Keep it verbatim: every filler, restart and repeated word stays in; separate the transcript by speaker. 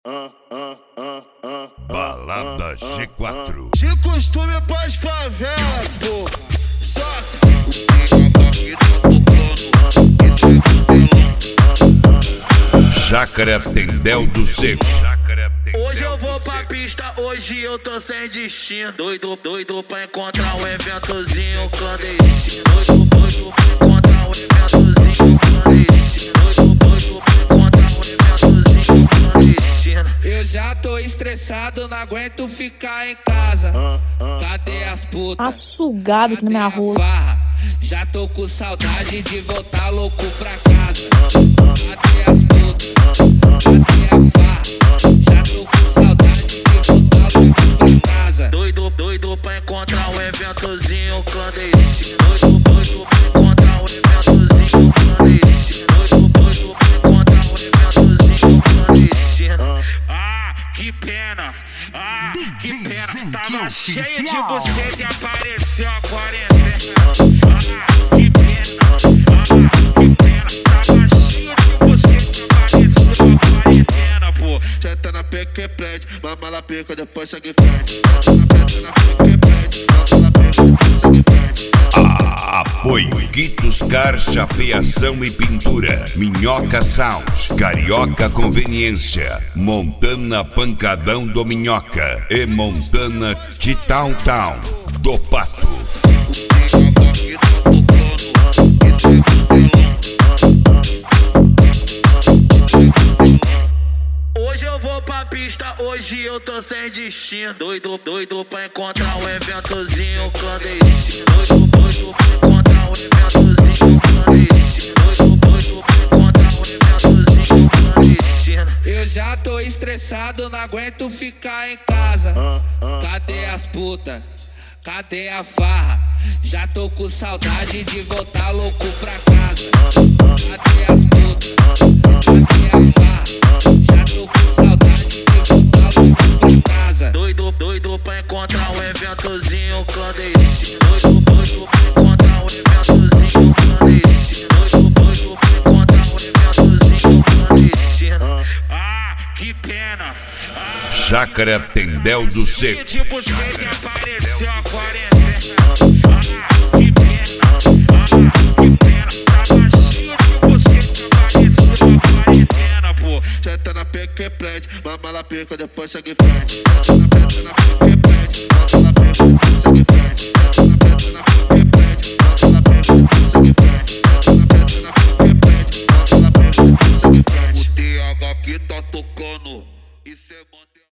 Speaker 1: Balada G quatro.
Speaker 2: De costume é pras favelas, pô. Soca.
Speaker 1: Chácara Tendel do Seco.
Speaker 2: Hoje eu vou pra pista, hoje eu tô sem destino. Doido, doido pra encontrar um eventozinho clandestino. Doido, doido pra encontrar um eventozinho clandestino. Doido, doido pra encontrar um eventozinho clandestino.
Speaker 3: Eu já tô estressado, não aguento ficar em casa. Cadê as putas?
Speaker 4: Assugado aqui na minha rua.
Speaker 3: Farra? Já tô com saudade de voltar louco pra casa. Cadê as putas? Cadê a farra? Já tô com saudade de voltar louco pra casa.
Speaker 2: Doido, doido pra encontrar um eventozinho clandestino. Doido, doido pra encontrar um eventozinho clandestino. Doido, doido pra encontrar um eventozinho clandestino.
Speaker 5: Ah, que pena, ah, que pena. Tava cheio de você e apareceu a quarentena. Ah, que pena, ah, que pena. Tava cheio de você e apareceu a quarentena, pô.
Speaker 2: Senta na peca e prende, mama na pica, depois segue frente. Senta na peca, na pica e prende, mama na pica, depois segue frente.
Speaker 1: Apoio Quitos Car, chapeação e pintura. Minhoca Sound, Carioca Conveniência, Montana Pancadão do Minhoca e Montana T-Town Town do Pato.
Speaker 2: Hoje eu vou pra pista, hoje eu tô sem destino. Doido, doido pra encontrar um eventozinho clandestino. Doido, doido pra encontrar um eventozinho clandestino. Doido, doido pra encontrar um eventozinho clandestino.
Speaker 3: Eu já tô estressado, não aguento ficar em casa. Cadê as putas? Cadê a farra? Já tô com saudade de voltar louco pra casa. Cadê as putas? Cadê a farra? Já tô com saudade de voltar louco pra casa.
Speaker 2: Doido, doido pra encontrar um eventozinho clandestino. Doido, doido pra encontrar um eventozinho clandestino. Doido, doido pra encontrar um eventozinho clandestino.
Speaker 5: Ah, que pena, ah,
Speaker 1: Chácara Tendel do Seco.
Speaker 5: de você e apareceu a quarentena. Ah, que pena, ah, que pena. Tava cheio de você e apareceu a quarentena, pô.
Speaker 2: Senta na peca e prende, mama na pica, depois segue frente. Senta na peca, na pica e prende, mama na pica, depois segue frente. Senta na peca, na pica e prende, mama na pica, depois segue frente. Senta na peca, na pica e prende, mama na pica, depois segue frente.
Speaker 6: O T H que tá tocando, isso é